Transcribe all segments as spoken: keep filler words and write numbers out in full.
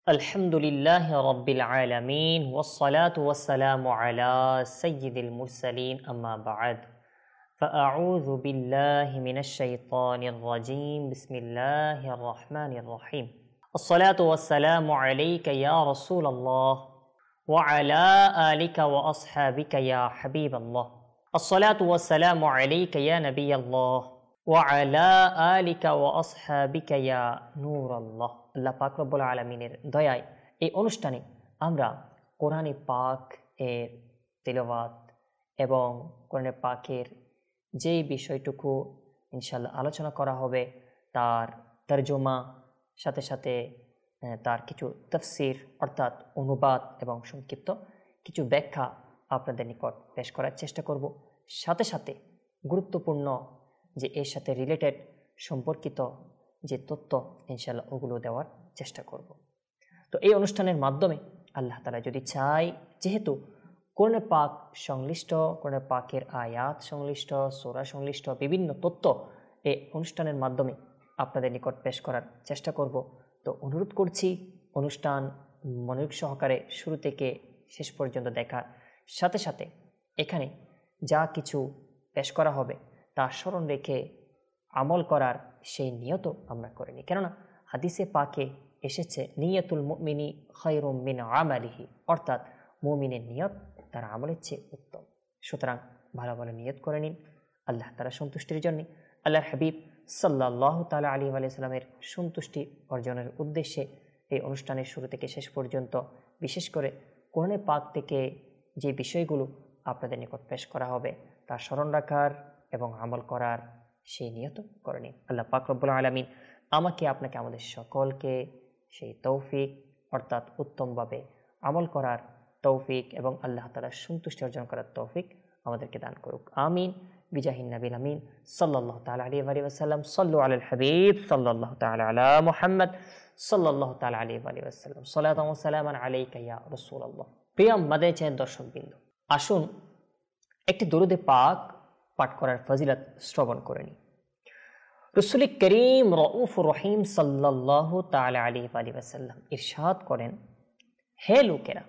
আলহামদুলিল্লাহি রাব্বিল আলামিন ওয়াসসালাতু ওয়াসসালামু আলা সাইয়্যিদিল মুরসালিন আম্মা বা'দ ফাআউযু বিল্লাহি মিনাশ শাইতানির রাজীম বিসমিল্লাহির রহমানির রহিম আসসালাতু ওয়াসসালামু আলাইকা ইয়া রাসূলাল্লাহ ওয়া আলা আলিকা ওয়া আসহাবিকা ইয়া হাবিবাল্লাহ আসসালাতু ওয়াসসালামু আলাইকা ইয়া নাবিয়াল্লাহ ওয়া আলা আলিকা ওয়া আসহাবিকা ইয়া নূরাল্লাহ। আল্লাহ পাক রব্বুল আলামিনের দয়ায় এই অনুষ্ঠানে আমরা কোরআনে পাক এর তিলাওয়াত এবং কোরআনে পাকের যেই বিষয়টুকু ইনশাআল্লাহ আলোচনা করা হবে তার তরজমা, সাথে সাথে তার কিছু তাফসীর অর্থাৎ অনুবাদ এবং সংক্ষিপ্ত কিছু ব্যাখ্যা আপনাদের নিকট পেশ করার চেষ্টা করব। সাথে সাথে গুরুত্বপূর্ণ যে এর সাথে রিলেটেড সম্পর্কিত যে তথ্য ইনশাআল্লাহ ওগুলো দেওয়ার চেষ্টা করব। তো এই অনুষ্ঠানের মাধ্যমে আল্লাহ তাআলা যদি চাই, যেহেতু কোরআনে পাক সংশ্লিষ্ট, কোরআনে পাকের আয়াত সংশ্লিষ্ট, সূরা সংশ্লিষ্ট বিভিন্ন তথ্য এই অনুষ্ঠানের মাধ্যমে আপনাদের নিকট পেশ করার চেষ্টা করব। তো অনুরোধ করছি অনুষ্ঠান মনোযোগ সহকারে শুরু থেকে শেষ পর্যন্ত দেখার সাথে সাথে এখানে যা কিছু পেশ করা হবে তা স্মরণ রেখে আমল করার সেই নিয়ত আমরা করে নিই। কেননা হাদিসে পাকে এসেছে নিয়তুল মুমিনি খায়রুম মিন আমালিহি, অর্থাৎ মুমিনের নিয়ত তার আমলের চেয়ে উত্তম। সুতরাং ভালো ভালো নিয়ত করে নিন আল্লাহ তাআলার সন্তুষ্টির জন্য, আল্লাহর হাবিব সাল্লাল্লাহু তাআলা আলাইহি ওয়া সাল্লামের সন্তুষ্টি অর্জনের উদ্দেশ্যে এই অনুষ্ঠানের শুরু থেকে শেষ পর্যন্ত বিশেষ করে কোরআনে পাক থেকে যে বিষয়গুলো আপনাদের নিকট পেশ করা হবে তা স্মরণ রাখার এবং আমল করার সেই নিয়ত করে নিন। আল্লাহ পাক রব্বুল আলামিন আমাকে আপনাকে আমাদের সকলকে সেই তৌফিক অর্থাৎ উত্তমভাবে আমল করার তৌফিক এবং আল্লাহ তাআলার সন্তুষ্টি অর্জন করার তৌফিক আমাদেরকে দান করুক, আমিন বিজাহিন নবিল আমিন সাল্লাল্লাহু তাআলা আলাইহি ওয়া সাল্লাম। সাল্লু আলাল হাবিব সাল্লাল্লাহু তাআলা আলা মুহাম্মদ সাল্লাল্লাহু তাআলা আলাইহি ওয়া সাল্লাম। সালাতু ওয়া সালামান আলাইকা ইয়া রাসূলুল্লাহ। প্রিয় মাদানী চ্যানেল দর্শকবৃন্দ, আসুন একটি দরুদে পাক পাঠ করার ফজিলত শ্রবণ করে নিই। রাসূল করিম রউফুর রহিম সাল্লাল্লাহু তাআলা আলাইহি ওয়া সাল্লাম ইরশাদ করেন, হে লোকেরা,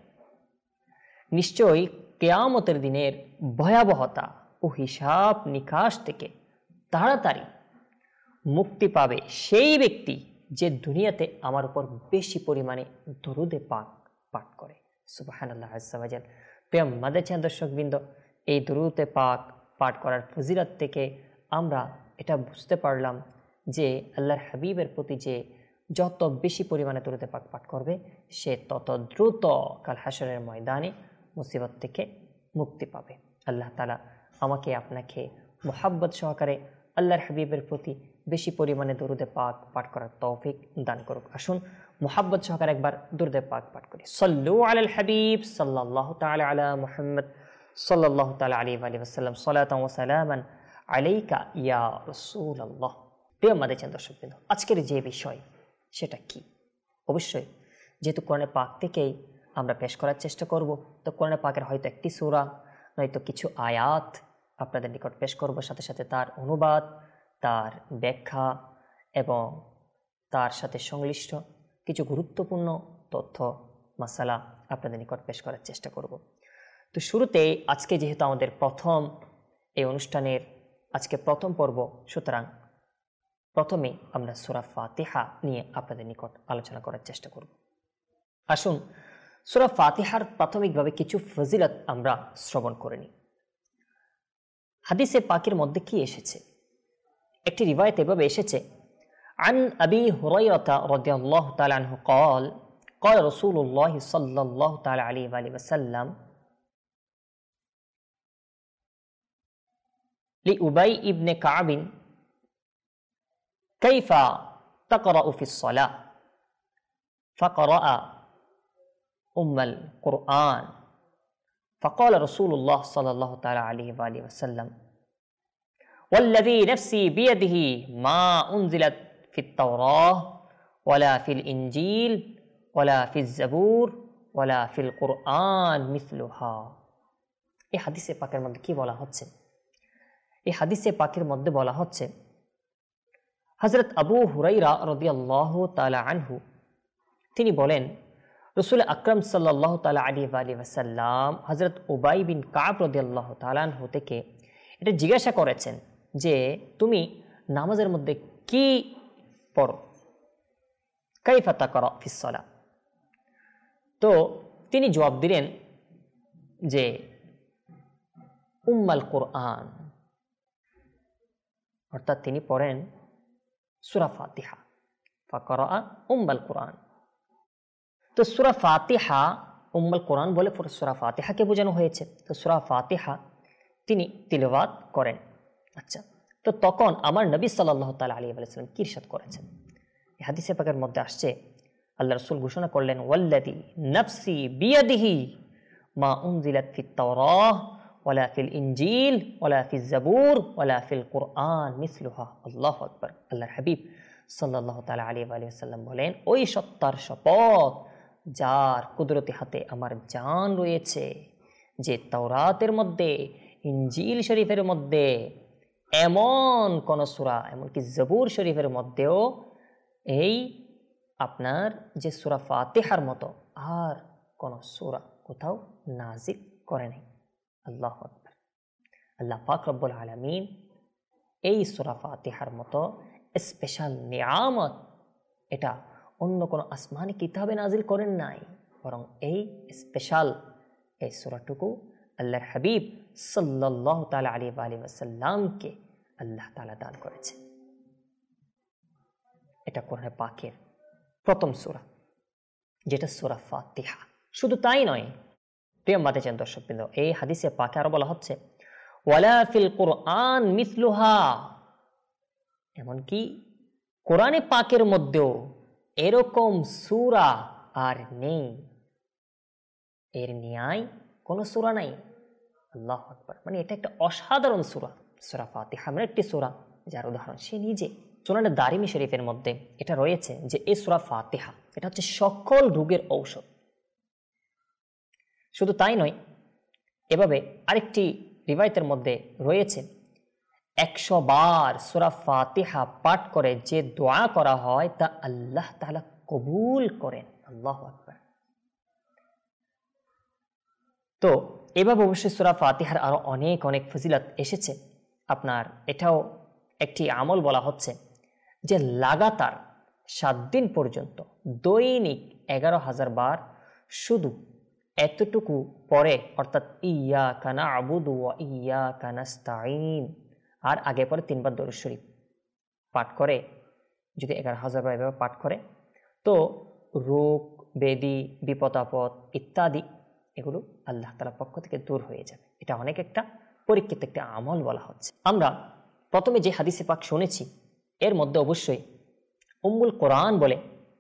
নিশ্চয়ই কিয়ামতের দিনের ভয়াবহতা ও হিসাব নিকাশ থেকে তাড়াতাড়ি মুক্তি পাবে সেই ব্যক্তি যে দুনিয়াতে আমার উপর বেশি পরিমাণে দরুদে পাক পাঠ করে। সুবহানাল্লাহ আযজা ওয়া জাল। প্রিয় মাদানী চ্যানেল দর্শকবৃন্দ, এই দরুদে পাক পাঠ করার ফজিলত থেকে আমরা এটা বুঝতে পারলাম যে আল্লাহর হাবিবের প্রতি যে যত বেশি পরিমাণে দরুদে পাক পাঠ করবে সে তত দ্রুত কাল হাশরের ময়দানে মুসিবত থেকে মুক্তি পাবে। আল্লাহ তাআলা আমাকে আপনাকে মুহাব্বত সহকারে আল্লাহর হাবিবের প্রতি বেশি পরিমাণে দরুদে পাক পাঠ করার তৌফিক দান করুক। আসুন মুহাব্বত সহকারে একবার দরুদে পাক পাঠ করি। সাল্লু আলাল হাবিব সাল্লাল্লাহু তাআলা আলা মুহাম্মদ সাল্লাল্লাহু তাআলা আলাইহি ওয়া সাল্লাম। সালাতান ওয়া সালামান আলাইকা ইয়া রাসূলুল্লাহ। প্রিয় মাদানী চ্যানেল দর্শকবৃন্দ, আজকের যে বিষয় সেটা কি? অবশ্যই যেহেতু কোরআনে পাক থেকেই আমরা পেশ করার চেষ্টা করব, তো কোরআনে পাকের হয়তো একটি সূরা নয়তো কিছু আয়াত আপনাদের নিকট পেশ করব, সাথে সাথে তার অনুবাদ, তার ব্যাখ্যা এবং তার সাথে সংশ্লিষ্ট কিছু গুরুত্বপূর্ণ তথ্য মাসালা আপনাদের নিকট পেশ করার চেষ্টা করব। তো শুরুতেই আজকে যেহেতু আমাদের প্রথম এই অনুষ্ঠানের আজকে প্রথম পর্ব, সুতরাং প্রথমে আমরা সূরা ফাতিহা নিয়ে আপনাদের নিকট আলোচনা করার চেষ্টা করব। আসুন সূরা ফাতিহার প্রাথমিকভাবে কিছু ফজিলত আমরা শ্রবণ করে নিই। হাদিসে পাকের মধ্যে কি এসেছে? একটি রিওয়ায়াত এভাবে এসেছে, আন আবি হুরায়রা রাদিয়াল্লাহু তাআলা আনহু قال قال رسول الله صلى الله تعالى عليه وآله وسلم لأبي ابن كعب كيف تقرأ في الصلاة فقرأ أم القرآن فقال رسول الله صلى الله تعالى عليه وآله وسلم والذي نفسي بيده ما أنزلت في التوراة ولا في الإنجيل ولا في الزبور ولا في القرآن مثلها। এই হাদিসে পাকের মধ্যে কি বলা হচ্ছে? এই হাদিসে পাকের মধ্যে বলা হচ্ছে হযরত আবু হুরায়রা রাদিয়াল্লাহু তাআলা আনহু তিনি বলেন, রসুল আকরাম সাল্লাল্লাহু তাআলা আলাইহি ওয়াসাল্লাম হযরত উবাই বিন কাব রাদিয়াল্লাহু তাআলা আনহু থেকে এটা জিজ্ঞাসা করেছেন যে তুমি নামাজের মধ্যে কি পড়ো, কাইফা তাকরা ফিস সালাহ। তো তিনি জবাব দিলেন যে উম্মাল কুরআন, অর্থাৎ তিনি পড়েন সূরা ফাতিহা। ফাকরা উম্মাল কুরআন। তো সূরা ফাতিহা উম্মুল কোরআন বলে সূরা ফাতিহাকে বোঝানো হয়েছে। তো সূরা ফাতিহা তিনি তিলাওয়াত করেন। আচ্ছা, তো তখন আমার নবী সাল্লাল্লাহু তাআলা আলাইহি ওয়াসাল্লাম কি ইরশাদ করেছেন? এই হাদিসে পাকের মধ্যে আসছে আল্লাহ রাসূল ঘোষণা করলেন, ওয়াল্লাযী নাফসি বিয়াদিহি মা উনজিলাত ফিত তাওরাহ ওয়ালা ফিল ইনজিল ওয়ালা ফিজ জাবুর ওয়ালা ফিল কুরআন মিসলুহা। আল্লাহু আকবার। আল্লাহর হাবিব সাল্লাল্লাহু তাআলা আলাইহি ওয়াসাল্লাম বলেন, ওই সত্তার শপথ যার কুদরতি হাতে আমার জান রয়েছে, যে তাওরাতের মধ্যে, ইনজিল শরীফের মধ্যে এমন কোন সূরা, এমনকি জবুর শরীফের মধ্যেও এই আপনার যে সূরা ফাতিহার মতো আর কোন সূরা কোথাও নাজিল করে নাই। আল্লাহু আকবার। আল্লাহ পাক রব্বুল আলামিন এই সূরা ফাতিহার মতো স্পেশাল নিয়ামত এটা অন্য কোনো আসমানি কিতাবে নাজিল করেন নাই, বরং এই স্পেশাল এই সূরাটুকু আল্লাহর হাবিব সাল্লাল্লাহু তাআলা আলাইহি ওয়াসাল্লামকে আল্লাহ তাআলা দান করেছে। এটা কোরআনে পাকের প্রথম সূরা, যেটা সূরা ফাতিহা। শুধু তাই নয়, প্রিয় মাতাচান দর্শকবৃন্দ, এই হাদিসে পাকে আরো বলা হচ্ছে ওয়ালা ফিল কুরআন মিসলুহা, এমনকি কোরআনে পাকের মধ্যেও এরকম সূরা আর নেই, এর ন্যায় কোনো সূরা নাই। আল্লাহু আকবার। মানে এটা একটা অসাধারণ সূরা। সূরা ফাতিহা মানে একটি সূরা যার উদাহরণ সে নিজে। সুনানে দারিমি শরীফের মধ্যে এটা রয়েছে যে এই সূরা ফাতিহা এটা হচ্ছে সকল রোগের ঔষধ। শুধু তাই নয়, এভাবে আরেকটি রিওয়ায়াতের মধ্যে রয়েছে একশো বার সূরা ফাতিহা পাঠ করে যে দোয়া করা হয় তা আল্লাহ তাআলা কবুল করেন। আল্লাহু আকবার। তো এভাবে অবশ্যই সূরা ফাতিহার আরো অনেক অনেক ফজিলত এসেছে। আপনার এটাও একটি আমল বলা হচ্ছে যে লাগাতার সাত দিন পর্যন্ত দৈনিক এগারো হাজার বার শুধু এতটুকু পরে, অর্থাৎ ইয়্যাকা না'বুদু ওয়া ইয়্যাকা নাস্তাঈন, আর আগে পরে তিনবার দরুদ শরীফ পাঠ করে যদি এগারো হাজার বার এভাবে পাঠ করে, তো রোগ ব্যাধি বিপদ আপদ ইত্যাদি এগুলো আল্লাহ তাআলার পক্ষ থেকে দূর হয়ে যাবে। এটা অনেক একটা পরীক্ষিত একটা আমল বলা হচ্ছে। আমরা প্রথমে যে হাদিসে পাক শুনেছি এর মধ্যে অবশ্যই উম্মুল কোরআন বলে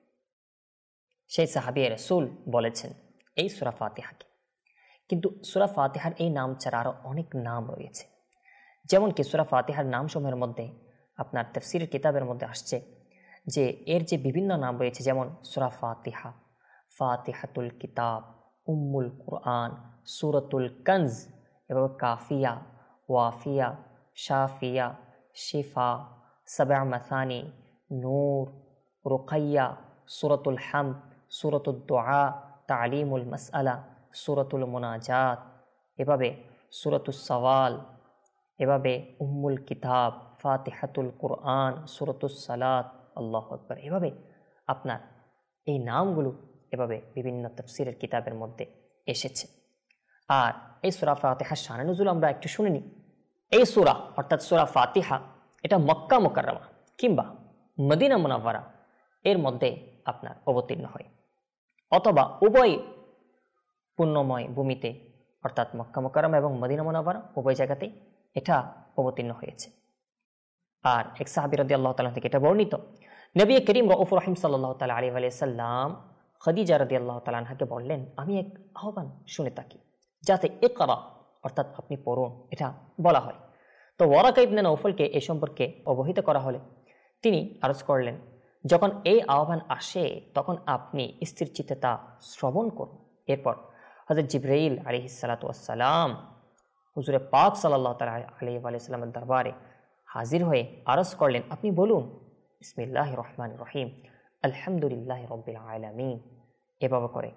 সেই সাহাবী রাসূল বলেছেন এই সূরা ফাতিহাকে। কিন্তু সূরা ফাতিহার এই নাম ছাড়া আরো অনেক নাম রয়েছে। যেমন কি সূরা ফাতিহার নামসমূহের মধ্যে আপনার তাফসীরের কিতাবের মধ্যে আসছে যে এর যে বিভিন্ন নাম রয়েছে, যেমন সূরা ফাতিহা, ফাতিহাতুল কিতাব, উম্মুল কুরআন, সূরাতুল কানজ, এবং কাফিয়া, ওয়াফিয়া, শাফিয়া, শিফা, সাবআ মাসানি, নূর, রুকাইয়া, সূরাতুল হামদ, সূরাতুদ দুআ, তালিমুল মাসআলা, সূরাতুল মুনাজাত, এভাবে সূরাতুস সওয়াল, এভাবে উম্মুল কিতাব, ফাতিহাতুল কুরআন, সূরাতুস সালাত। আল্লাহু আকবার। এভাবে আপনার এই নামগুলো এভাবে বিভিন্ন তাফসীরের কিতাবের মধ্যে এসেছে। আর এই সূরা ফাতিহার শানে নুজুল আমরা একটু শুনে নিই। এই সূরা অর্থাৎ সূরা ফাতিহা এটা মক্কা মুকাররমা কিংবা মদিনা মুনাওয়ারা এর মধ্যে আপনার অবতীর্ণ হয়, অথবা উভয় পুণ্যময় ভূমিতে অর্থাৎ মক্কা মুকাররমা এবং মদিনা মুনাওয়ারা উভয় জায়গাতেই এটা অবতীর্ণ হয়েছে। আর এক সাহাবী রাদিয়াল্লাহু তাআলা থেকে এটা বর্ণিত, নবী করিম রাউফুর রহিম সাল্লাল্লাহু তাআলা আলাইহি ওয়া সাল্লাম খাদিজা রাদিয়াল্লাহু তাআলা আনহাকে বললেন, আমি এক আহ্বান শুনে থাকি যাতে ইকরা অর্থাৎ আপনি পড়ুন এটা বলা হয়। তো ওয়ারাকা ইবনে নওফলকে এই সম্পর্কে অবহিত করা হলে তিনি আরজ করলেন, যখন এই আহ্বান আসে তখন আপনি স্থির চিত্তে তা শ্রবণ করুন। এরপর হযরত জিবরাইল আলাইহিস সালাতু ওয়াস সালাম হুজুরে পাক সাল্লাল্লাহু তাআলা আলাইহি ওয়া সাল্লামের দরবারে হাজির হয়ে আরজ করলেন, আপনি বলুন বিসমিল্লাহির রহমানির রহিম আলহামদুলিল্লাহি রাব্বিল আলামিন। এভাবে করে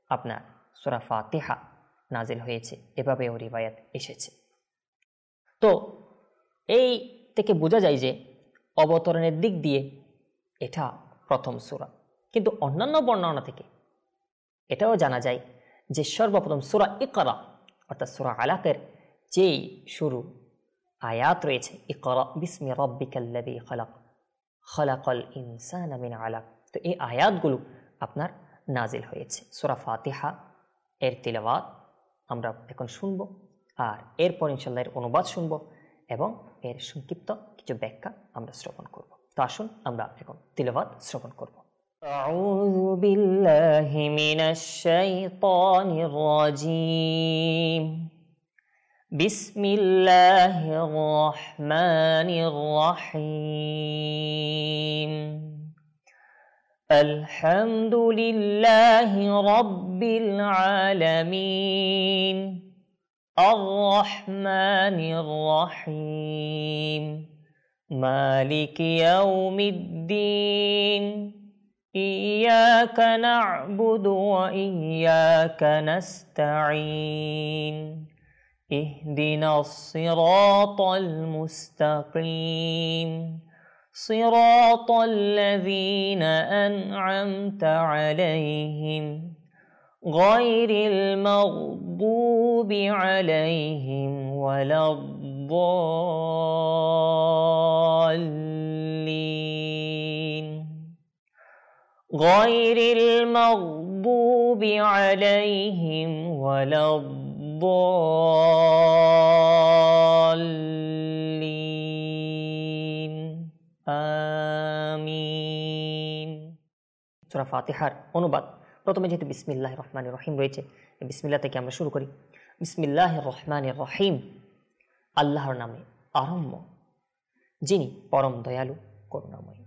আপনার সূরা ফাতিহা নাজিল হয়েছে, এভাবেও রিওয়ায়াত এসেছে। তো এই থেকে বোঝা যায় যে অবতরণের দিক দিয়ে এটা প্রথম সূরা, কিন্তু অন্যান্য বর্ণনা থেকে এটাও জানা যায় যে সর্বপ্রথম সূরা ইকরা অর্থাৎ সূরা আলাকের যেই শুরু আয়াত রয়েছে, ইকরা বিসমি রাব্বিকাল্লাযী খালাক খালাকাল ইনসানা মিন আলাক, তো এই আয়াতগুলো আপনার নাজিল হয়েছে। সূরা ফাতিহা এর তিলাওয়াত আমরা এখন শুনব, আর এরপর ইনশাআল্লাহ এর অনুবাদ শুনব এবং এর সংক্ষিপ্ত কিছু ব্যাখ্যা আমরা শ্রবণ করব। তো আসুন আমরা এখন তিলাওয়াত শ্রবণ করব। আউযু বিল্লাহি মিনাশ শাইতানির রাজীম। বিসমিল্লাহির রহমানির রহিম। আলহামদুলিল্লাহি রাব্বিল আলামিন। আর-রহমানির রহিম। মালিকি ইয়াউমিদ্দিন। ইয়্যাকা না'বুদু ওয়া ইয়্যাকা নাস্তাঈন। ইহদিনাস সিরাতাল মুস্তাকিম। সিরাতাল্লাযীনা আন'আমতা আলাইহিম গায়রিল মাগদুবি আলাইহিম ওয়ালাদ-দাল্লিন। গায়রিল মাগদুবি আলাইহিম ওয়ালাদ-দাল্লিন। আমিন। সূরা ফাতিহার অনুবাদ। প্রথমে যেহেতু বিসমিল্লাহির রহমানির রহিম রয়েছে, এই বিসমিল্লাহ থেকে আমরা শুরু করি। বিসমিল্লাহির রহমানির রহিম, আল্লাহর নামে আরম্ভ, যিনি পরম দয়ালু করুণাময়।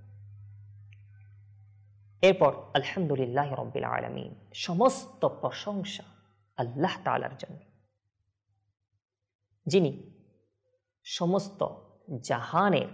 এরপর আলহামদুলিল্লাহি রাব্বিল আলামিন, সমস্ত প্রশংসা আল্লাহ তাআলার জন্য, যিনি সমস্ত জাহানের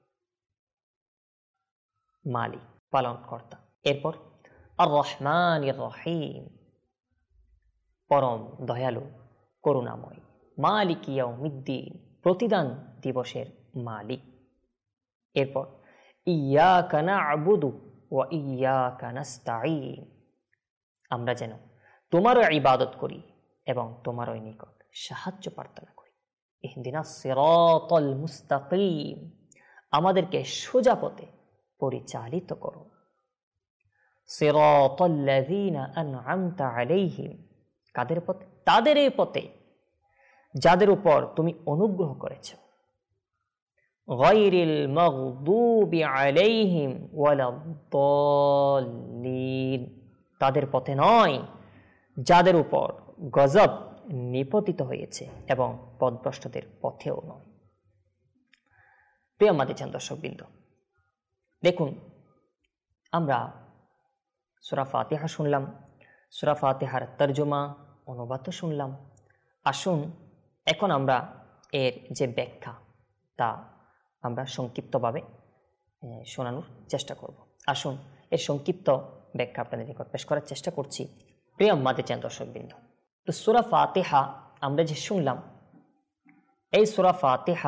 মালিক, পালনকর্তা। এরপর আর রহমানির রহিম, পরম দয়ালু করুণাময়। মালিক ইয়াউমিদ্দিন, প্রতিদান দিবসের মালিক। এরপর ইয়্যাকা না'বুদু ওয়া ইয়্যাকা নাস্তাঈন, আমরা যেন তোমারও ইবাদত করি এবং তোমারই নিকট সাহায্য প্রার্থনা করি। ইহদিনাস সিরাতাল মুস্তাকিম, আমাদেরকে সোজা পথে পরিচালিত করো। সিরাতাল্লাযীনা আন'আমতা আলাইহিম, কাদের পথে? তাদের এই পথে যাদের উপর তুমি অনুগ্রহ করেছ। গায়রিল মাগদুবি আলাইহিম ওয়ালাদ-দাল্লিন, তাদের পথে নয় যাদের উপর গজব নিপতিত হয়েছে, এবং পথভ্রষ্টদের পথেও নয়। প্রিয় মাদিচান দর্শকবৃন্দ, দেখুন আমরা সূরা ফাতিহা শুনলাম, সূরা ফাতিহার তরজমা অনুবাদ শুনলাম। আসুন এখন আমরা এর যে ব্যাখ্যা তা আমরা সংক্ষিপ্তভাবে শোনানোর চেষ্টা করব। আসুন এর সংক্ষিপ্ত ব্যাখ্যা আপনাদের নিকট পেশ করার চেষ্টা করছি। প্রিয় মাদিচান দর্শকবৃন্দ, তো সূরা ফাতিহা আমরা যে শুনলাম, এই সূরা ফাতিহা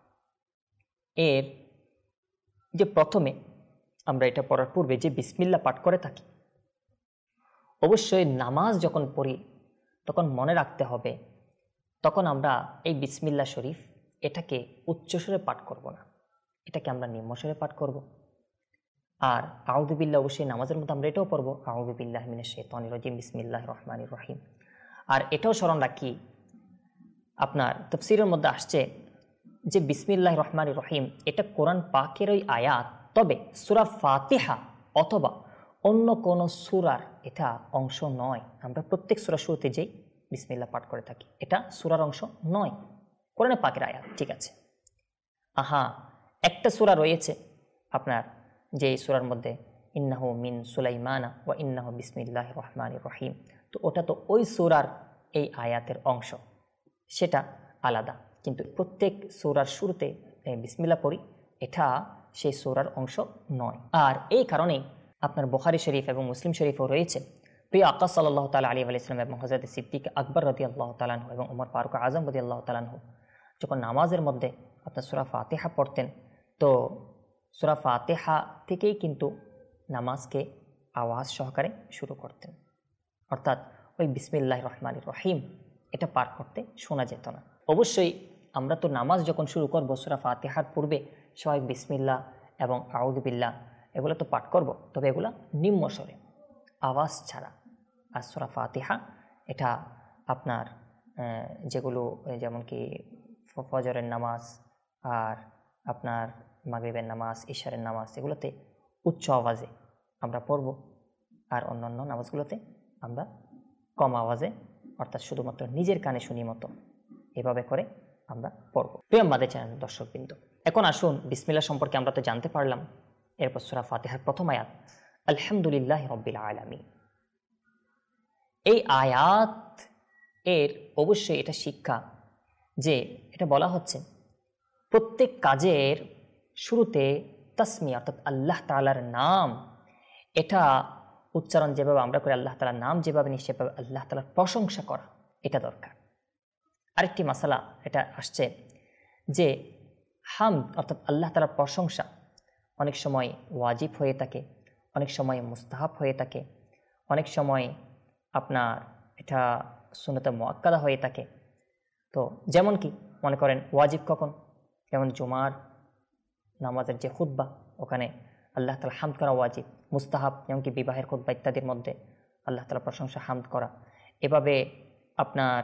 এর যে প্রথমে আমরা এটা পড়ার পূর্বে যে বিসমিল্লাহ পাঠ করে থাকি, অবশ্যই নামাজ যখন পড়ি তখন মনে রাখতে হবে, তখন আমরা এই বিসমিল্লাহ শরীফ এটাকে উচ্চস্বরে পাঠ করব না, এটাকে আমরা নিম্নস্বরে পাঠ করব। আর আউযু বিল্লাহ অবশ্যই নামাজের মধ্যে আমরা এটাও পড়ব, আউযু বিল্লাহি মিনাশ শাইতানির রাজিম বিসমিল্লাহির রহমানির রহিম। আর এটাও স্মরণ রাখি, আপনার তাফসীরের মধ্যে আসছে যে বিসমিল্লাহির রহমানির রহিম এটা কোরআন পাকের ওই আয়াত, তবে সূরা ফাতিহা অথবা অন্য কোনো সূরার এটা অংশ নয়। আমরা প্রত্যেক সূরা শুরুতে যেই বিসমিল্লাহ পাঠ করে থাকি, এটা সূরার অংশ নয়, কোরআনে পাকের আয়াত, ঠিক আছে। আহা, একটা সূরা রয়েছে আপনার যে সূরার মধ্যে ইন্নাহু মিন সুলাইমানা ওয়া ইন্নাহু বিসমিল্লাহির রহমানির রহিম, তো ওটা তো ওই সূরার এই আয়াতের অংশ, সেটা আলাদা। কিন্তু প্রত্যেক সূরার শুরুতে বিসমিল্লাহ পড়ি, এটা সেই সূরার অংশ নয়। আর এই কারণেই আপনার বুখারী শরীফ এবং মুসলিম শরীফও রয়েছে প্রিয় আকা সাল্লাল্লাহু তাআলা আলাইহি ওয়া সাল্লাম এবং হযরত সিদ্দিক আকবর রাদিয়াল্লাহু তাআলা আনহু এবং ওমর ফারুক আযম রাদিয়াল্লাহু তাআলা আনহু যখন নামাজের মধ্যে আপনার সূরা ফাতিহা পড়তেন, তো সূরা ফাতিহা থেকেই কিন্তু নামাজকে আওয়াজ সহকারে শুরু করতেন, অর্থাৎ ওই বিসমিল্লাহির রহমানির রহিম এটা পার করতে শোনা যেত না। অবশ্যই আমরা তো নামাজ যখন শুরু করব সূরা ফাতিহার পূর্বে সবাই বিসমিল্লাহ এবং আউযু বিল্লাহ এগুলো তো পাঠ করব, তবে এগুলো নিম্ন স্বরে আওয়াজ ছাড়া। আর সূরা ফাতিহা এটা আপনার যেগুলো যেমন কি ফজরের নামাজ আর আপনার মাগরিবের নামাজ, ইশারের নামাজ এগুলোতে উচ্চ আওয়াজে আমরা পড়ব, আর অন্যান্য নামাজগুলোতে আমরা কম আওয়াজে অর্থাৎ শুধুমাত্র নিজের কানে শুনি মতো এভাবে করে আমরা পড়ব। প্রিয় আমাদের চ্যানেল দর্শকবৃন্দ, এখন আসুন বিসমিল্লাহ সম্পর্কে আমরা তো জানতে পারলাম। এরপর সূরা ফাতিহার প্রথম আয়াত আলহামদুলিল্লাহি রাব্বিল আলামিন। এই আয়াত এর অবশ্যই এটা শিক্ষা যে এটা বলা হচ্ছে প্রত্যেক কাজের শুরুতে তাসমিয়া অর্থাৎ আল্লাহ তাআলার নাম এটা উচ্চারণ যেভাবে আমরা করি, আল্লাহ তাআলার নাম যেভাবে নিই সেভাবে আল্লাহ তাআলার প্রশংসা করা এটা দরকার। আরেকটি মাসালা এটা আসছে যে হামদ অর্থাৎ আল্লাহ তাআলার প্রশংসা অনেক সময় ওয়াজিব হয়ে থাকে, অনেক সময় মুস্তাহাব হয়ে থাকে, অনেক সময় আপনার এটা সুন্নাতে মুআক্কাদা হয়ে থাকে। তো যেমন কি মনে করেন ওয়াজিব কখন, যেমন জুমার নামাজের যে খুতবা ওখানে আল্লাহ তাআলা হামদ করা ওয়াজিব। মুস্তাহাব যেমন কি বিবাহের খুতবা ইত্যাদির মধ্যে আল্লাহ তাআলা প্রশংসা হামদ করা। এভাবে আপনার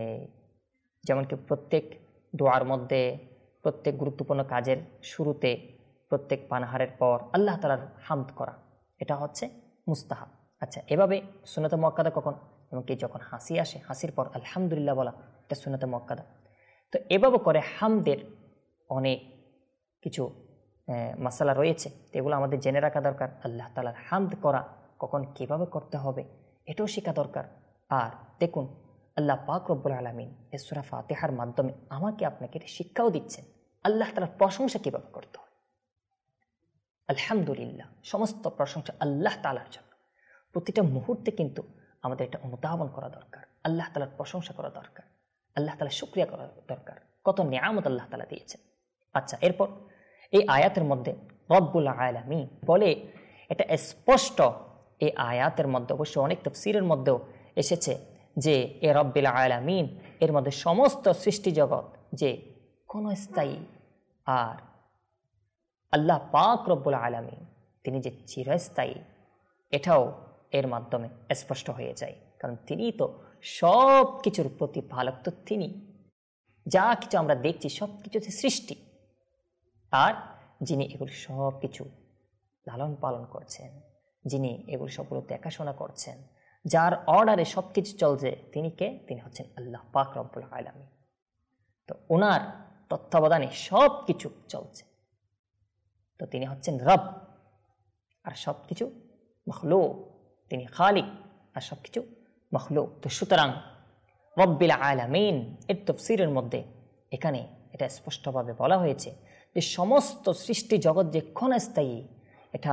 যেমন কি প্রত্যেক দোয়ার মধ্যে প্রত্যেক গুরুত্বপূর্ণ কাজের শুরুতে প্রত্যেক পানাহারের পর আল্লাহ তাআলার হামদ করা এটা হচ্ছে মুস্তাহাব। আচ্ছা, এভাবে সুন্নাতে মুআক্কাদা কখন, এমনকি যখন হাসি আসে হাসির পর আলহামদুলিল্লাহ বলা এটা সুন্নাতে মুআক্কাদা। তো এভাবে করে হামদের অনেক কিছু মাসালা রয়েছে, এগুলো আমাদের জেনে রাখা দরকার। আল্লাহ তাআলার হামদ করা কখন কিভাবে করতে হবে এটাও শেখা দরকার। আর দেখুন আল্লাহ পাক রব্বুল আলামিন এই সূরা ফাতিহার মাধ্যমে আমাকে আপনাকে এটা শিক্ষাও দিচ্ছেন আল্লাহ তাআলার প্রশংসা কিভাবে করতে হয়। আলহামদুলিল্লাহ, সমস্ত প্রশংসা আল্লাহ তাআলার জন্য। প্রতিটা মুহূর্তে কিন্তু আমাদের এটা অনুধাবন করা দরকার, আল্লাহ তাআলার প্রশংসা করা দরকার, আল্লাহ তাআলার শুকরিয়া করা দরকার, কত নিয়ামত আল্লাহ তাআলা দিয়েছেন। আচ্ছা, এরপর এই আয়াতের মধ্যে রব্বুল আলামিন বলে এটা স্পষ্ট। এই আয়াতের মধ্যে অবশ্য অনেক তাফসীরের মধ্যেও এসেছে যে এ রব্বুল আলামিন এর মধ্যে সমস্ত সৃষ্টি জগৎ যে ক্ষণস্থায়ী, আর আল্লাহ পাক রব্বুল আলামিন তিনি যে চিরস্থায়ী এটাও এর মাধ্যমে স্পষ্ট হয়ে যায়। কারণ তিনি তো সব কিছুর প্রতিপালক, তো তিনি যা কিছু আমরা দেখছি সব কিছু হচ্ছে সৃষ্টি, আর যিনি এগুলো সব কিছু লালন পালন করছেন, যিনি এগুলো সবগুলো দেখাশোনা করছেন, যার অর্ডারে সব কিছু চলছে তিনি কে? তিনি হচ্ছেন আল্লাহ পাক রব্বুল আলামিন। তো ওনার তত্ত্বাবধানে সব কিছু চলছে, তো তিনি হচ্ছেন রব, আর সব কিছু মখলুক, তিনি খালিক আর সব কিছু মখলুক। তো সুতরাং রব্বিল আলামিন এর তাফসীরের মধ্যে এখানে এটা স্পষ্টভাবে বলা হয়েছে যে সমস্ত সৃষ্টি জগৎ যে ক্ষণস্থায়ী এটা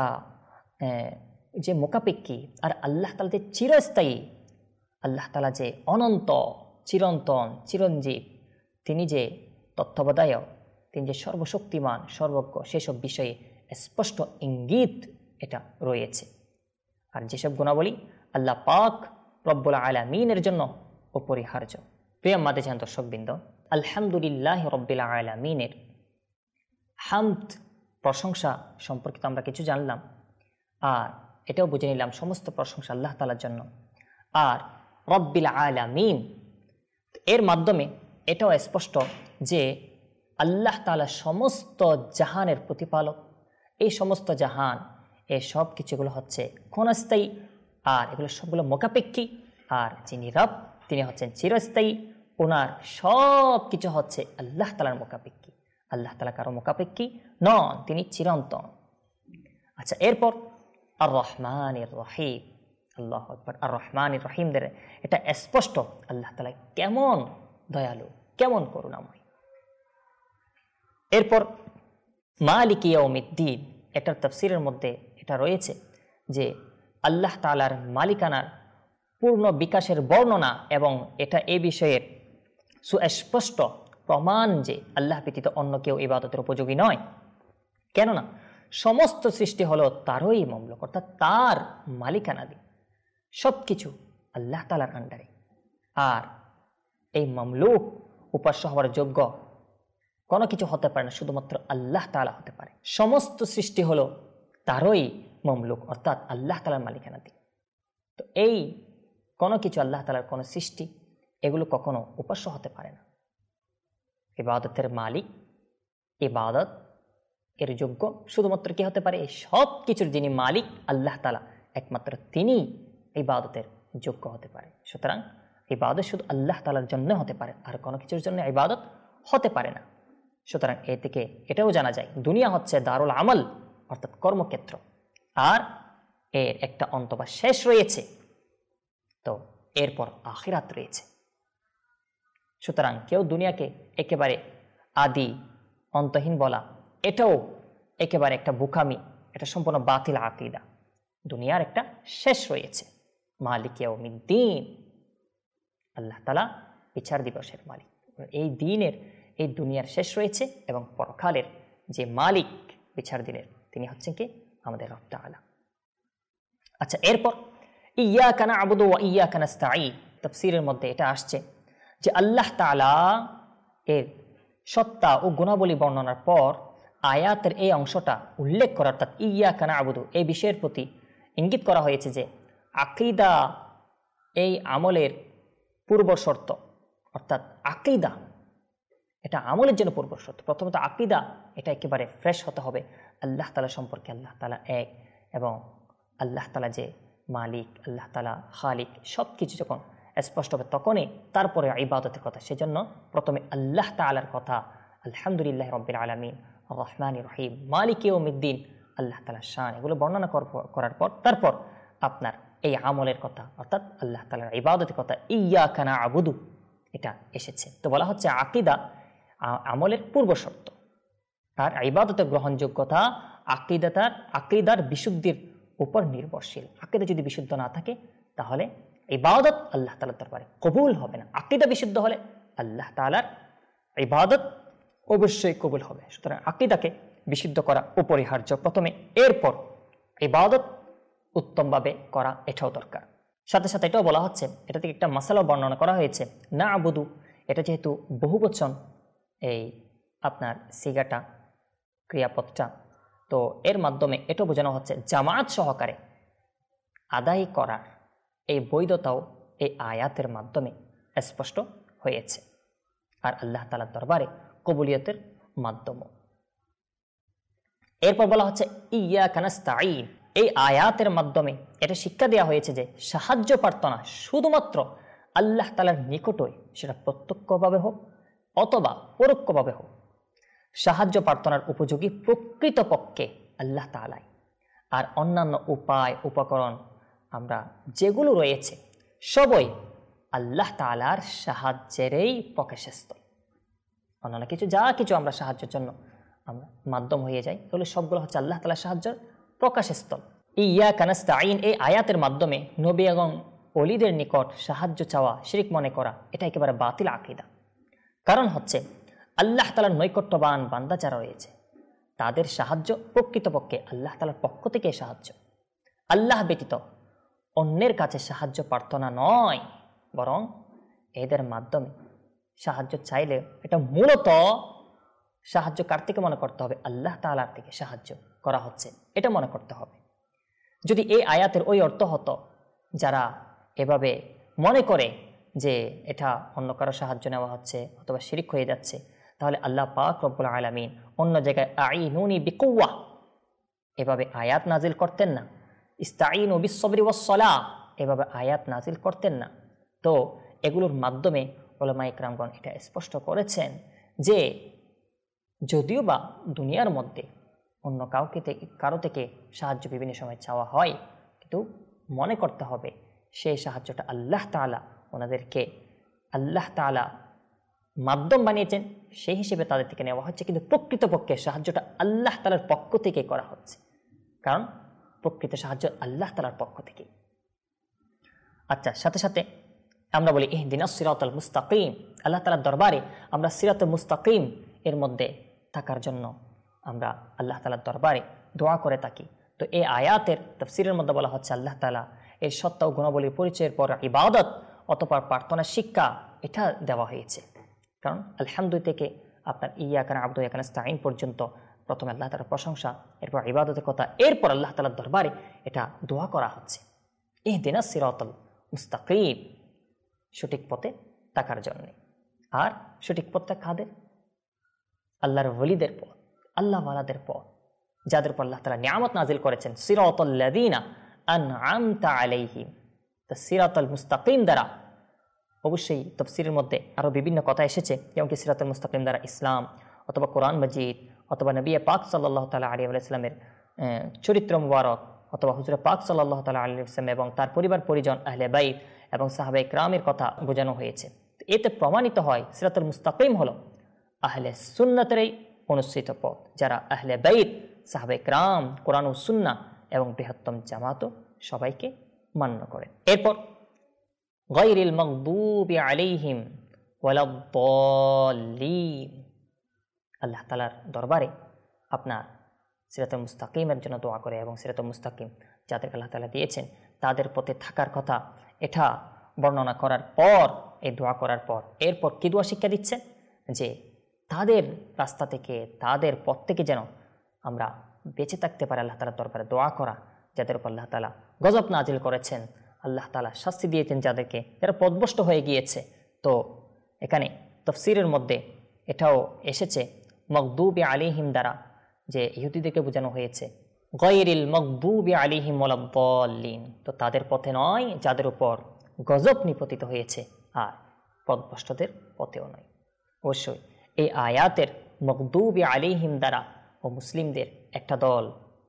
যে মোকাপেক্ষী, আর আল্লাহ তাআলা যে চিরস্থায়ী, আল্লাহ তাআলা যে অনন্ত চিরন্তন চিরঞ্জীব, তিনি যে তত্ত্বাবধায়ক, তিনি যে সর্বশক্তিমান সর্বজ্ঞ, সেসব বিষয়ে স্পষ্ট ইঙ্গিত এটা রয়েছে। আর যেসব গুণাবলী আল্লাহ পাক রব্বুল আলামিনের জন্য অপরিহার্য। প্রিয় আমাদের জান দর্শকবৃন্দ, আলহামদুলিল্লাহ রব্বিল আলামিনের হামদ প্রশংসা সম্পর্কিত আমরা কিছু জানলাম, আর এটাও বুঝে নিলাম সমস্ত প্রশংসা আল্লাহ তাআলার জন্য। আর রব্বিল আলামিন এর মাধ্যমে এটাও স্পষ্ট যে আল্লাহ তাআলা সমস্ত জাহানের প্রতিপালক। এই সমস্ত জাহান এই সব কিছুগুলো হচ্ছে ক্ষণস্থায়ী, আর এগুলো সবগুলো মোকাপেক্ষী, আর যিনি রব তিনি হচ্ছেন চিরস্থায়ী। ওনার সব কিছু হচ্ছে আল্লাহ তাআলার মোকাপেক্ষী, আল্লাহ তাআলা কারো মোকাপেক্ষী নন, তিনি চিরন্তন। আচ্ছা, এরপর আর রহমানির রহিম, আল্লাহু আকবার। আর রহমানির রহিমদের এটা স্পষ্ট আল্লাহ তাআলা কেমন দয়ালু, কেমন করুণাময়। এরপর মালিক ইয়াউমিদ্দিন, এটার তাফসীরের মধ্যে এটা রয়েছে যে আল্লাহ তাআলার মালিকানার পূর্ণ বিকাশের বর্ণনা এবং এটা এ বিষয়ের সুস্পষ্ট প্রমাণ যে আল্লাহ ব্যতীত অন্য কেউ ইবাদতের উপযোগী নয়। কেননা সমস্ত সৃষ্টি হলো তারই মামলুক, অর্থাৎ তার মালিকানাধীন, সব কিছু আল্লাহ তাআলার আন্ডারে। আর এই মামলুক উপাস্য হওয়ার যোগ্য কোনো কিছু হতে পারে না, শুধুমাত্র আল্লাহ তাআলা হতে পারে। সমস্ত সৃষ্টি হলো তারই মামলুক, অর্থাৎ আল্লাহ তাআলার মালিকানাধীন। তো এই কোনো কিছু আল্লাহ তাআলার কোনো সৃষ্টি এগুলো কখনো উপাস্য হতে পারে না। ইবাদতের মালিক, ইবাদত এর যোগ্য শুধুমাত্র কি হতে পারে? এই সব কিছুর যিনি মালিক আল্লাহ তাআলা, একমাত্র তিনি ইবাদতের যোগ্য হতে পারে। সুতরাং ইবাদত শুধু আল্লাহ তাআলার জন্য হতে পারে, আর কোনো কিছুর জন্য ইবাদত হতে পারে না। সুতরাং এ থেকে এটাও জানা যায় দুনিয়া হচ্ছে দারুল আমল, অর্থাৎ কর্মক্ষেত্র, আর এর একটা অন্ত বা শেষ রয়েছে, তো এরপর আখিরাত রয়েছে। সুতরাং কেউ দুনিয়াকে একেবারে আদি অন্তহীন বলা এটাও একেবারে একটা বোকামি, এটা সম্পূর্ণ বাতিল আকীদা। দুনিয়ার একটা শেষ রয়েছে, মালিক ইয়াউমিদ্দিন, আল্লাহ তাআলা বিচার দিবসের মালিক। এই দিনের, এই দুনিয়ার শেষ রয়েছে এবং পরকালের যে মালিক বিচার দিনের, তিনি হচ্ছেন কি? আমাদের রব তাআলা। আচ্ছা, এরপর ইয়াকা না'বুদু ওয়া ইয়াকা নাস্তাঈন, তাফসীরের মধ্যে এটা আসছে যে আল্লাহ তাআলা এর সত্তা ও গুণাবলী বর্ণনার পর আয়াতের এই অংশটা উল্লেখ করা, অর্থাৎ ইয়াকা না'বুদু এই বিষয়ের প্রতি ইঙ্গিত করা হয়েছে যে আকীদা এই আমলের পূর্ব শর্ত, অর্থাৎ আকীদা এটা আমলের জন্য পূর্ব শর্ত। প্রথমত আকীদা এটা একেবারে ফ্রেশ হতে হবে আল্লাহ তাআলা সম্পর্কে, আল্লাহ তাআলা এক এবং আল্লাহ তাআলা যে মালিক, আল্লাহ তাআলা খালিক, সব কিছু যখন স্পষ্ট হবে তখনই তারপরে ইবাদতের কথা। সেজন্য প্রথমে আল্লাহ তাআলার কথা, আলহামদুলিল্লাহ রাব্বিল আলামিন আর রহমানির রহিম মালিক ইয়াউমিদ্দিন, আল্লাহ তাআলার শান, এগুলো বর্ণনা করার পর তারপর আপনার এই আমলের কথা, অর্থাৎ আল্লাহ তাআলার ইবাদতের কথা, ইয়াকা না'বুদু এটা এসেছে। তো বলা হচ্ছে আকীদা আমলের পূর্ব শর্ত, আর ইবাদতের গ্রহণযোগ্যতা আকীদাতার আকীদার বিশুদ্ধির উপর নির্ভরশীল। আকীদা যদি বিশুদ্ধ না থাকে তাহলে ইবাদত আল্লাহ তাআলার দরবারে কবুল হবে না। আকীদা বিশুদ্ধ হলে আল্লাহ তাআলার ইবাদত অবশ্যই কবুল হবে। সুতরাং আকীদাকে বিশুদ্ধ করা অপরিহার্য প্রথমে, এরপর ইবাদত উত্তমভাবে করা এটাও দরকার। সাথে সাথে এটাও বলা হচ্ছে, এটা থেকে একটা মাসালা বর্ণনা করা হয়েছে, না'বুদু এটা যেহেতু বহুবচন, এই আপনার সিগাটা ক্রিয়াপদটা, তো এর মাধ্যমে এটা বোঝানো হচ্ছে জামাত সহকারে আদায় করার এই বৈধতাও এই আয়াতের মাধ্যমে স্পষ্ট হয়েছে, আর আল্লাহ তাআলার দরবারে কবুলিয়তের মাধ্যমও। এরপর বলা হচ্ছে ইয়াকা নাস্তাঈন, এই আয়াতের মাধ্যমে এটা শিক্ষা দেওয়া হয়েছে যে সাহায্য প্রার্থনা শুধুমাত্র আল্লাহ তাআলার নিকটই, সেটা প্রত্যক্ষভাবে হোক অথবা পরোক্ষভাবে হোক, সাহায্য প্রার্থনার উপযোগী প্রকৃতপক্ষে আল্লাহ তাআলাই। আর অন্যান্য উপায় উপকরণ আমরা যেগুলো রয়েছে সবই আল্লাহ তাআলার সাহায্যেরই প্রকাশস্থল। অন্যান্য কিছু যা কিছু আমরা সাহায্যের জন্য আমরা মাধ্যম হয়ে যাই, তাহলে সবগুলো হচ্ছে আল্লাহ তাআলার সাহায্যের প্রকাশস্থল। ইয়াকা নাস্তাঈন এই আয়াতের মাধ্যমে নবী এবং ওলিদের নিকট সাহায্য চাওয়া শিরক মনে করা এটা একেবারে বাতিল আকীদা। কারণ হচ্ছে আল্লাহ তাআলার নৈকট্যবান বান্দা যারা রয়েছে তাদের সাহায্য প্রকৃতপক্ষে আল্লাহ তাআলার পক্ষ থেকে সাহায্য, আল্লাহ ব্যতীত অন্যের কাছে সাহায্য প্রার্থনা নয়, বরং এদের মাধ্যমে সাহায্য চাইলে এটা মূলত সাহায্য কার থেকে মনে করতে হবে? আল্লাহ তাআলার থেকে সাহায্য করা হচ্ছে এটা মনে করতে হবে। যদি এই আয়াতের ওই অর্থ হতো, যারা এভাবে মনে করে যে এটা অন্য কারো সাহায্য নেওয়া হচ্ছে অথবা শিরক হয়ে যাচ্ছে, তাহলে আল্লাহ পাক রব্বুল আলামিন অন্য জায়গায় আইনুনি বিকুওয়া এভাবে আয়াত নাজিল করতেন না, ইস্তাঈনু বিসসবরি ওয়াসসালাহ এভাবে আয়াত নাজিল করতেন না। তো এগুলোর মাধ্যমে উলামায়ে কেরামগণ এটা স্পষ্ট করেছেন যে যদিও বা দুনিয়ার মধ্যে অন্য কাউকে কারো থেকে সাহায্য বিভিন্ন সময় চাওয়া হয়, কিন্তু মনে করতে হবে সেই সাহায্যটা আল্লাহ তাআলা ওনাদেরকে আল্লাহ তাআলা মাধ্যম বানিয়েছেন, সেই হিসেবে তাদের থেকে নেওয়া হচ্ছে, কিন্তু প্রকৃতপক্ষে সাহায্যটা আল্লাহ তাআলার পক্ষ থেকে করা হচ্ছে, কারণ প্রকৃত সাহায্য আল্লাহ তাআলার পক্ষ থেকে। আচ্ছা, সাথে সাথে আমরা বলি ইহদিনাস সিরাতাল মুস্তাকিম, আল্লাহ তাআলার দরবারে আমরা সিরাতুল মুস্তাকিম এর মধ্যে থাকার জন্য আমরা আল্লাহ তাআলার দরবারে দোয়া করে থাকি। তো এই আয়াতের তাফসীরের মধ্যে বলা হচ্ছে আল্লাহ তাআলা এর সত্তা ও গুণাবলীর পরিচয়ের পর ইবাদত অতঃপর প্রার্থনার শিক্ষা এটা দেওয়া হয়েছে। কারণ আলহামদুলিল্লাহ থেকে আপনার ইয়াকা না'বুদু ওয়া ইয়াকা নাস্তাঈন পর্যন্ত প্রথমে আল্লাহ তাআলার প্রশংসা, এরপর ইবাদতের কথা, এরপর আল্লাহ তাআলার দরবারে এটা দোয়া করা হচ্ছে ইহদিনাস সিরাতাল মুস্তাকিম, সঠিক পথে থাকার জন্য। আর সঠিক পথটা কাদের? আল্লাহর ওলিদের পথ, আল্লাহ ওয়ালাদের পথ, যাদের উপর আল্লাহ তাআলা নিয়ামত নাজিল করেছেন। সিরাতাল লাযিনা আন'আমতা আলাইহিম, তা সিরাতাল মুস্তাকিম দ্বারা অবশ্যই তাফসীরের মধ্যে আরও বিভিন্ন কথা এসেছে, যেমন কি সিরাতুল মুস্তাকিম দ্বারা ইসলাম অথবা কোরআন মাজিদ অথবা নবী পাক সাল্লাল্লাহু তাআলা আলাইহি ওয়া সাল্লামের চরিত্র মুবারক অথবা হুজুর পাক সাল্লাল্লাহু তাআলা আলাইহি ওয়া সাল্লাম এবং তার পরিবার পরিজন আহলে বাইত এবং সাহাবায়ে কেরামের কথা বোঝানো হয়েছে। এতে প্রমাণিত হয় সিরাতুল মুস্তাকিম হলো আহলে সুন্নাতেরই অনুসৃত পথ, যারা আহলে বাইত, সাহাবায়ে কেরাম, কোরআন ও সুন্নাহ এবং বৃহত্তম জামাতও সবাইকে মান্য করে। এরপর গায়রিল মাগদুবি আলাইহিম ওয়ালাদ-দাল্লিন, আল্লাহ তাআলার দরবারে আপনার সিরাতুল মুস্তাকিমের জন্য দোয়া করে এবং সিরাতুল মুস্তাকিম যাদেরকে আল্লাহ তাআলা দিয়েছেন তাদের পথে থাকার কথা এটা বর্ণনা করার পর, এই দোয়া করার পর এরপর কি দোয়া শিক্ষা দিচ্ছে? যে তাদের রাস্তা থেকে, তাদের পথ থেকে যেন আমরা বেঁচে থাকতে পারি। আল্লাহ তাআলার দরবারে দোয়া করা, যাদের উপর আল্লাহ তাআলা গজব নাজিল করেছেন, আল্লাহ তাআলা শাস্তি দিয়েছেন যাদেরকে, যারা পথভ্রষ্ট হয়ে গিয়েছে। তো এখানে তাফসীরের মধ্যে এটাও এসেছে মাগদুবি আলাইহিম দ্বারা যে ইহুদিদেরকে বোঝানো হয়েছে গায়রিল মাগদুবি আলাইহিম ওয়ালাদ-দাল্লিন, তো তাদের পথে নয় যাদের উপর গজব নিপতিত হয়েছে, আর পথভ্রষ্টদের পথেও নয়। অবশ্যই এই আয়াতের মাগদুবি আলাইহিম দ্বারা ও মুসলিমদের একটা দল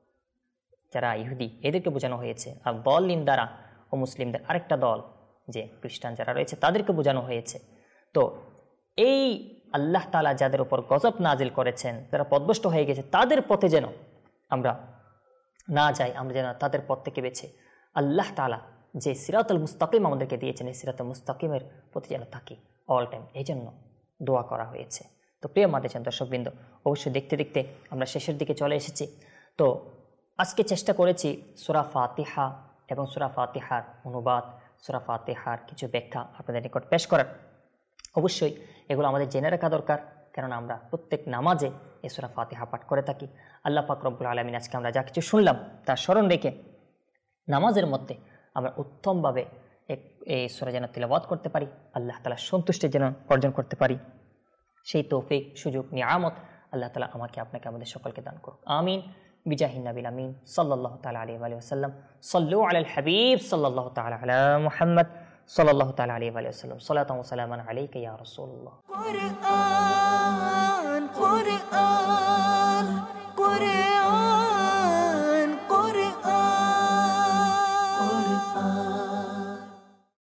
যারা ইহুদি এদেরকে বোঝানো হয়েছে, আর দাল্লিন দ্বারা ও মুসলিমদের আরেকটা দল যে খ্রিস্টান যারা রয়েছে তাদেরকে বোঝানো হয়েছে। তো এই আল্লাহ তাআলা যাদের উপর গজব নাজিল করেছেন, যারা পথভ্রষ্ট হয়ে গেছে, তাদের পথে যেন আমরা না যাই, আমরা যেন তাদের পথ থেকে বেছে আল্লাহ তাআলা যে সিরাতুল মুস্তাকিম আমাদেরকে দিয়েছেন, এই সিরাতুল মুস্তাকিমের প্রতি যেন থাকি অল টাইম, এই জন্য দোয়া করা হয়েছে। তো প্রিয় মাদেশান দর্শকবৃন্দ, অবশ্যই দেখতে দেখতে আমরা শেষের দিকে চলে এসেছি। তো আজকে চেষ্টা করেছি সূরা ফাতিহা এবং সূরা ফাতিহার অনুবাদ, সূরা ফাতিহার কিছু ব্যাখ্যা আপনাদের নিকট পেশ করার। অবশ্যই এগুলো আমাদের জেনে রাখা দরকার, কেননা আমরা প্রত্যেক নামাজে এই সূরা ফাতিহা পাঠ করে থাকি। আল্লাহ পাক রব্বুল আলামিন আজকে আমরা যা কিছু শুনলাম তার স্মরণ রেখে নামাজের মধ্যে আমরা উত্তমভাবে এই সূরা যেন তিলাওয়াত করতে পারি, আল্লাহ তাআলার সন্তুষ্টি যেন অর্জন করতে পারি, সেই তৌফিক, সুযোগ, নিয়ামত আল্লাহ তাআলা আমাকে, আপনাকে, আমাদের সকলকে দান করুন। আমিন বিজাহিন নবিল আমিন সাল্লাল্লাহু তাআলা আলাইহি ওয়া সাল্লাম। সাল্লু আলাল হাবিব সাল্লাল্লাহু তাআলা আলা মুহাম্মদ সাল্লাল্লাহু তাআলা আলাইহি ওয়া সাল্লাম। সালাতান ওয়া সালামান আলাইকা ইয়া রাসূলুল্লাহ।